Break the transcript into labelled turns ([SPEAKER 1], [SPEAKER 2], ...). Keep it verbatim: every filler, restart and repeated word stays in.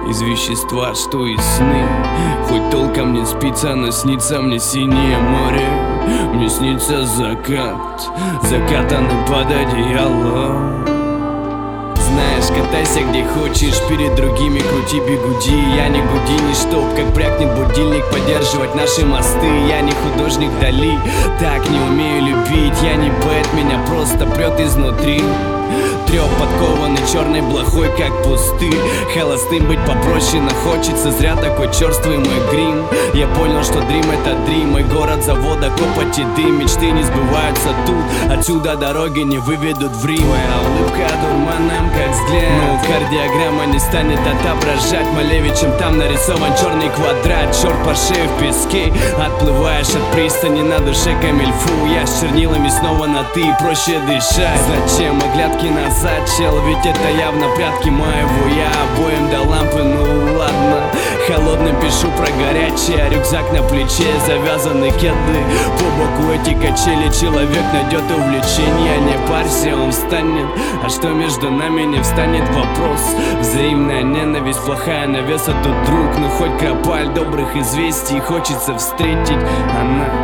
[SPEAKER 1] из вещества, что и сны. Хоть толком не спится, но снится мне синее море. Мне снится закат, закатанный под одеялом. Знаешь, катайся где хочешь, перед другими крути бигуди. Я не Гудини, чтоб как брякнет будильник поддерживать наши мосты. Я не художник Дали, так не умею любить. Я не поэт, меня просто прет изнутри. Трёп подкованный черной блохой, как пустырь. Холостым быть попроще, но хочется зря такой черствый мой грим. Я понял, что дрим это дрим. Мой город, завода, копоть и дым. Мечты не сбываются тут, отсюда дороги не выведут в Рим. Твоя улыбка дурманом, как взгляд. Но кардиограмма не станет отображать малеве, чем там нарисован черный квадрат. Черт по шее в песке, отплываешь от пристани, на душе камильфу. Я с чернилами снова на ты, проще дышать. Зачем оглядки назад? Чел, ведь это явно прятки моего я. Обоим до лампы, ну ладно. Холодным пишу про горячее, рюкзак на плече, завязаны кеды. По боку эти качели, человек найдет увлечение. Не парься, он встанет. А что между нами не встанет вопрос. Взаимная ненависть, плохая навеса тут друг. Ну хоть кропаль добрых известий хочется встретить. Она